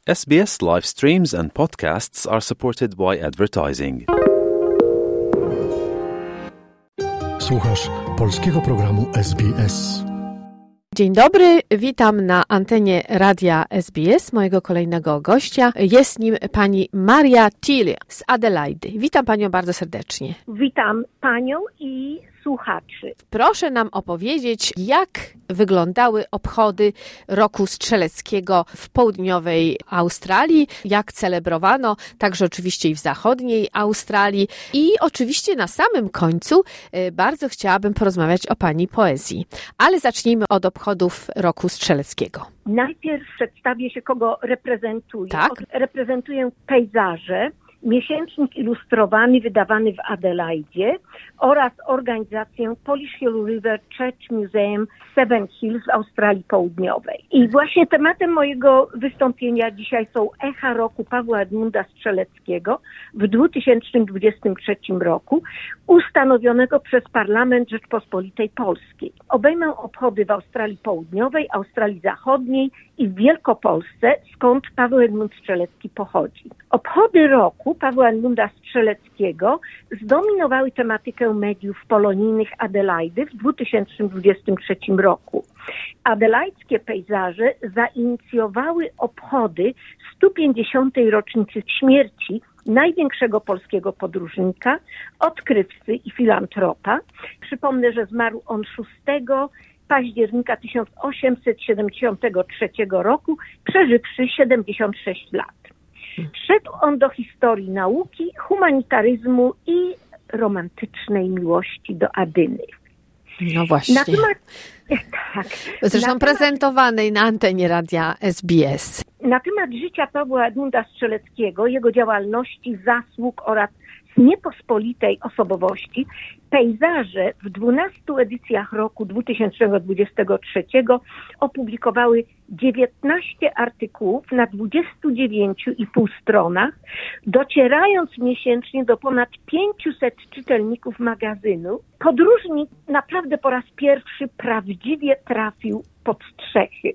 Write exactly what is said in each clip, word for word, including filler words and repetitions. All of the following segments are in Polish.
S B S live streams and podcasts are supported by advertising. Słuchasz polskiego programu S B S. Dzień dobry, witam na antenie radia S B S mojego kolejnego gościa. Jest nim pani Maria Tilly z Adelaidy. Witam panią bardzo serdecznie. Witam panią i słuchaczy. Proszę nam opowiedzieć, jak wyglądały obchody Roku Strzeleckiego w południowej Australii, jak celebrowano, także oczywiście i w zachodniej Australii. I oczywiście na samym końcu bardzo chciałabym porozmawiać o pani poezji. Ale zacznijmy od obchodów Roku Strzeleckiego. Najpierw przedstawię się, kogo reprezentuję. Tak? Reprezentuję pejzaże, miesięcznik ilustrowany wydawany w Adelaidzie oraz organizację Polish Hill River Church Museum Seven Hills w Australii Południowej. I właśnie tematem mojego wystąpienia dzisiaj są echa roku Pawła Edmunda Strzeleckiego w dwa tysiące dwudziestym trzecim roku, ustanowionego przez Parlament Rzeczpospolitej Polskiej. Obejmę obchody w Australii Południowej, Australii Zachodniej i w Wielkopolsce, skąd Paweł Edmund Strzelecki pochodzi. Obchody roku Pawła Edmunda Strzeleckiego zdominowały tematykę mediów polonijnych Adelaidy w dwa tysiące dwudziestym trzecim roku. Adelaidzkie pejzaże zainicjowały obchody sto pięćdziesiątej rocznicy śmierci największego polskiego podróżnika, odkrywcy i filantropa. Przypomnę, że zmarł on szóstego października tysiąc osiemset siedemdziesiątego trzeciego roku, przeżywszy siedemdziesiąt sześć lat. Wszedł on do historii nauki, humanitaryzmu i romantycznej miłości do Adyny. No właśnie. Na temat, tak, Zresztą na prezentowanej na antenie radia S B S. Na temat życia Pawła Edmunda Strzeleckiego, jego działalności, zasług oraz niepospolitej osobowości, pejzaże w dwunastu edycjach roku dwa tysiące dwudziestego trzeciego opublikowały dziewiętnaście artykułów na dwudziestu dziewięciu i pół stronach, docierając miesięcznie do ponad pięciuset czytelników magazynu. Podróżnik naprawdę po raz pierwszy prawdziwie trafił pod strzechy.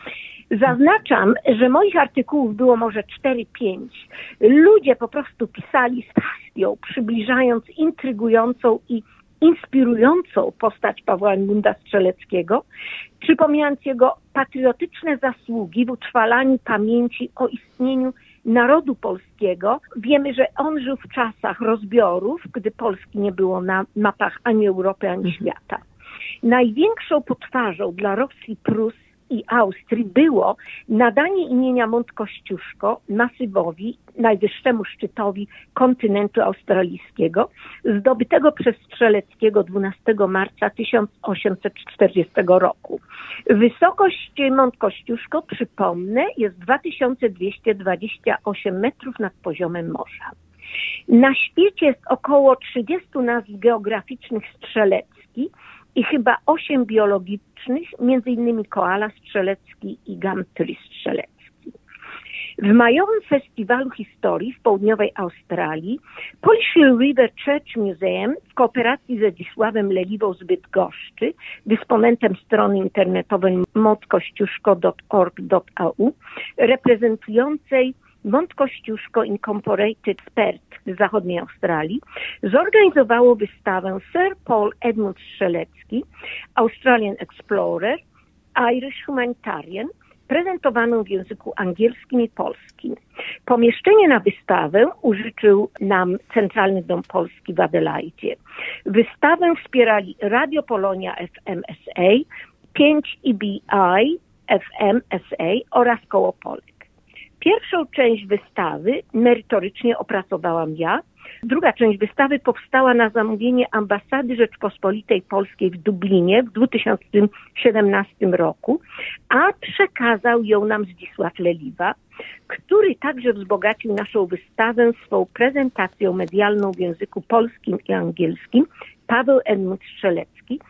Zaznaczam, że moich artykułów było może cztery pięć. Ludzie po prostu pisali z pasją, przybliżając intrygującą i inspirującą postać Pawła Edmunda Strzeleckiego, przypominając jego patriotyczne zasługi w utrwalaniu pamięci o istnieniu narodu polskiego. Wiemy, że on żył w czasach rozbiorów, gdy Polski nie było na mapach ani Europy, ani świata. Największą potwarzą dla Rosji, Prus i Austrii było nadanie imienia Mont Kościuszko masywowi, najwyższemu szczytowi kontynentu australijskiego, zdobytego przez Strzeleckiego dwunastego marca tysiąc osiemset czterdziestego roku. Wysokość Mont Kościuszko, przypomnę, jest dwa tysiące dwieście dwadzieścia osiem metrów nad poziomem morza. Na świecie jest około trzydzieści nazw geograficznych Strzelecki i chyba osiem biologicznych, między innymi koala strzelecki i gumtree strzelecki. W majowym festiwalu historii w południowej Australii Polish Hill River Church Museum w kooperacji ze Zdzisławem Leliwą z Bydgoszczy, dysponentem strony internetowej mont kościuszko kropka org kropka a u, reprezentującej Mont Kościuszko Incorporated z Perth z zachodniej Australii, zorganizowało wystawę Sir Paul Edmund Strzelecki, Australian Explorer, Irish Humanitarian, prezentowaną w języku angielskim i polskim. Pomieszczenie na wystawę użyczył nam Centralny Dom Polski w Adelaidzie. Wystawę wspierali Radio Polonia F M S A, pięć E B I F M S A oraz Koło Polek. Pierwszą część wystawy merytorycznie opracowałam ja. Druga część wystawy powstała na zamówienie Ambasady Rzeczpospolitej Polskiej w Dublinie w dwa tysiące siedemnastym roku, a przekazał ją nam Zdzisław Leliwa, który także wzbogacił naszą wystawę swą prezentacją medialną w języku polskim i angielskim, Paweł Edmund Strzelecki,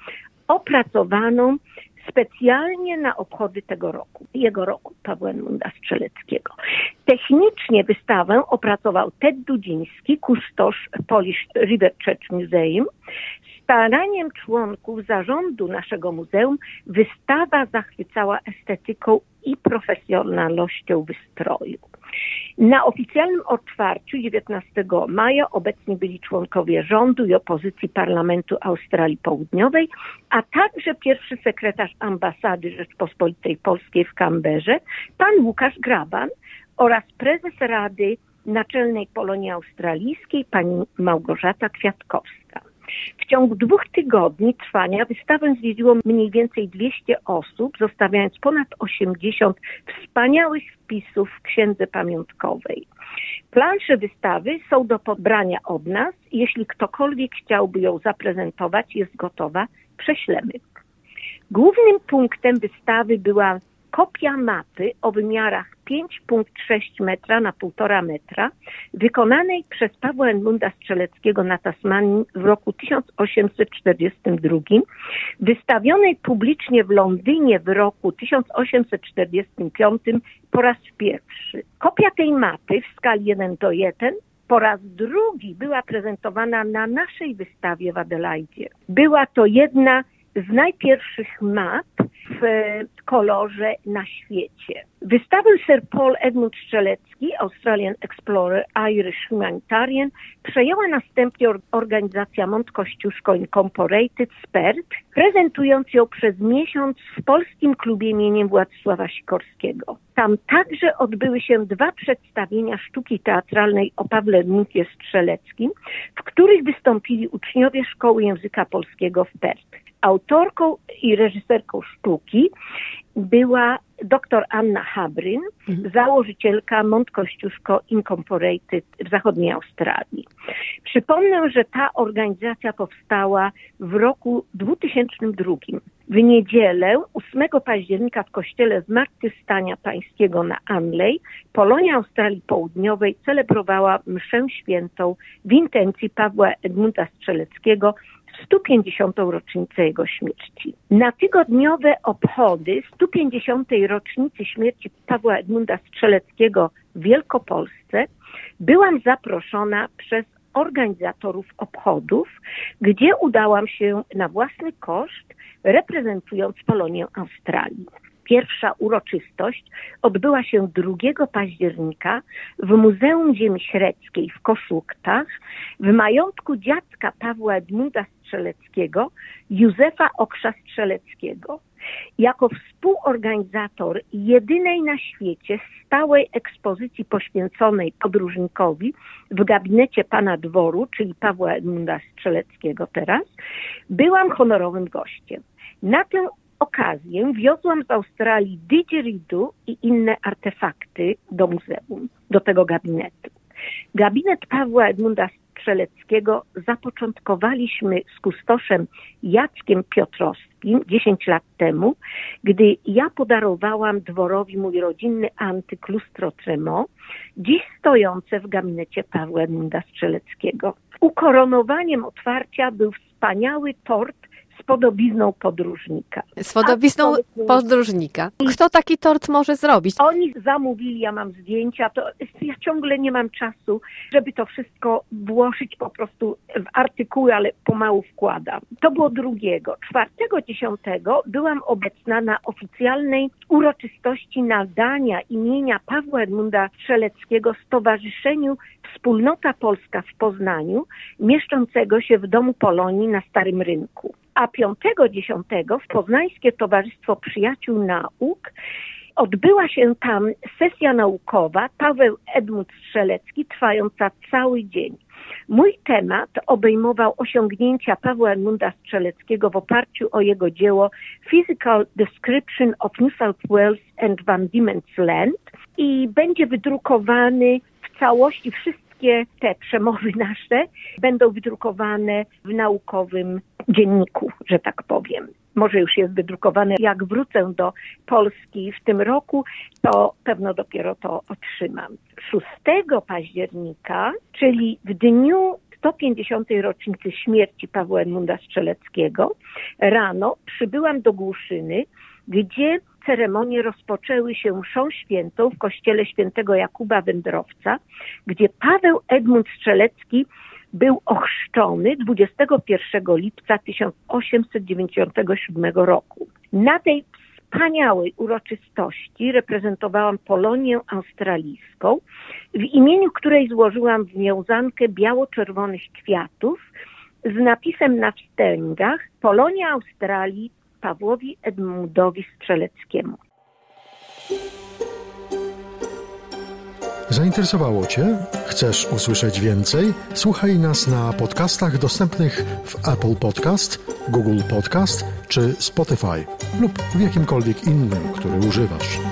opracowaną specjalnie na obchody tego roku, jego roku Pawła Edmunda Strzeleckiego. Technicznie wystawę opracował Ted Dudziński, kustosz Polish River Church Museum. Staraniem członków zarządu naszego muzeum wystawa zachwycała estetyką i profesjonalnością wystroju. Na oficjalnym otwarciu dziewiętnastego maja obecni byli członkowie rządu i opozycji Parlamentu Australii Południowej, a także pierwszy sekretarz ambasady Rzeczpospolitej Polskiej w Kamberze, pan Łukasz Graban, oraz prezes Rady Naczelnej Polonii Australijskiej, pani Małgorzata Kwiatkowska. W ciągu dwóch tygodni trwania wystawę zwiedziło mniej więcej dwieście osób, zostawiając ponad osiemdziesiąt wspaniałych wpisów w księdze pamiątkowej. Plansze wystawy są do pobrania od nas. Jeśli ktokolwiek chciałby ją zaprezentować, jest gotowa, prześlemy. Głównym punktem wystawy była kopia mapy o wymiarach pięć przecinek sześć metra na półtora metra, wykonanej przez Pawła Edmunda Strzeleckiego na Tasmanii w roku tysiąc osiemset czterdziestym drugim, wystawionej publicznie w Londynie w roku tysiąc osiemset czterdziestym piątym po raz pierwszy. Kopia tej mapy w skali jeden do jeden po raz drugi była prezentowana na naszej wystawie w Adelaidzie. Była to jedna z najpierwszych map w kolorze na świecie. Wystawę Sir Paul Edmund Strzelecki, Australian Explorer Irish Humanitarian, przejęła następnie organizacja Mont Kościuszko Incorporated z Perth, prezentując ją przez miesiąc w polskim klubie imieniem Władysława Sikorskiego. Tam także odbyły się dwa przedstawienia sztuki teatralnej o Pawle Edmundzie Strzeleckim, w których wystąpili uczniowie Szkoły Języka Polskiego w Perth. Autorką i reżyserką sztuki była dr Anna Habryn, mhm. założycielka Mont Kościuszko Incorporated w zachodniej Australii. Przypomnę, że ta organizacja powstała w roku dwutysięcznym drugim. W niedzielę ósmego października w kościele Zmartwychwstania Pańskiego na Anley Polonia Australii Południowej celebrowała mszę świętą w intencji Pawła Edmunda Strzeleckiego w stu pięćdziesiątą rocznicę jego śmierci. Na tygodniowe obchody stu pięćdziesiątej rocznicy śmierci Pawła Edmunda Strzeleckiego w Wielkopolsce byłam zaproszona przez organizatorów obchodów, gdzie udałam się na własny koszt, reprezentując Polonię Australii. Pierwsza uroczystość odbyła się drugiego października w Muzeum Ziemi Średzkiej w Koszuktach w majątku dziadka Pawła Edmunda Strzeleckiego, Józefa Oksza Strzeleckiego. Jako współorganizator jedynej na świecie stałej ekspozycji poświęconej podróżnikowi w gabinecie pana dworu, czyli Pawła Edmunda Strzeleckiego teraz, byłam honorowym gościem. Na tę okazję wiozłam z Australii didgeridoo i inne artefakty do muzeum, do tego gabinetu. Gabinet Pawła Edmunda Strzeleckiego zapoczątkowaliśmy z kustoszem Jackiem Piotrowskim dziesięć lat temu, gdy ja podarowałam dworowi mój rodzinny antyk lustro Tremont, dziś stojące w gabinecie Pawła Edmunda Strzeleckiego. Ukoronowaniem otwarcia był wspaniały tort z podobizną podróżnika. Z podobizną podróżnika. Kto taki tort może zrobić? Oni zamówili, ja mam zdjęcia, to ja ciągle nie mam czasu, żeby to wszystko włożyć po prostu w artykuły, ale pomału wkładam. To było drugiego. Czwartego dziesiątego byłam obecna na oficjalnej uroczystości nadania imienia Pawła Edmunda Strzeleckiego Stowarzyszeniu Wspólnota Polska w Poznaniu, mieszczącego się w Domu Polonii na Starym Rynku. A piątego dziesiątego w Poznańskie Towarzystwo Przyjaciół Nauk odbyła się tam sesja naukowa Paweł Edmund Strzelecki, trwająca cały dzień. Mój temat obejmował osiągnięcia Pawła Edmunda Strzeleckiego w oparciu o jego dzieło Physical Description of New South Wales and Van Diemen's Land i będzie wydrukowany w całości. Wszystkie te przemowy nasze będą wydrukowane w naukowym dzienniku, że tak powiem. Może już jest wydrukowane. Jak wrócę do Polski w tym roku, to pewno dopiero to otrzymam. szóstego października, czyli w dniu sto pięćdziesiątej rocznicy śmierci Pawła Edmunda Strzeleckiego, rano przybyłam do Głuszyny, gdzie ceremonie rozpoczęły się mszą świętą w kościele świętego Jakuba Wędrowca, gdzie Paweł Edmund Strzelecki był ochrzczony dwudziestego pierwszego lipca tysiąc osiemset dziewięćdziesiątego siódmego roku. Na tej wspaniałej uroczystości reprezentowałam Polonię australijską, w imieniu której złożyłam wiązankę biało-czerwonych kwiatów z napisem na wstęgach Polonia Australii Pawłowi Edmundowi Strzeleckiemu. Zainteresowało Cię? Chcesz usłyszeć więcej? Słuchaj nas na podcastach dostępnych w Apple Podcast, Google Podcast czy Spotify lub w jakimkolwiek innym, który używasz.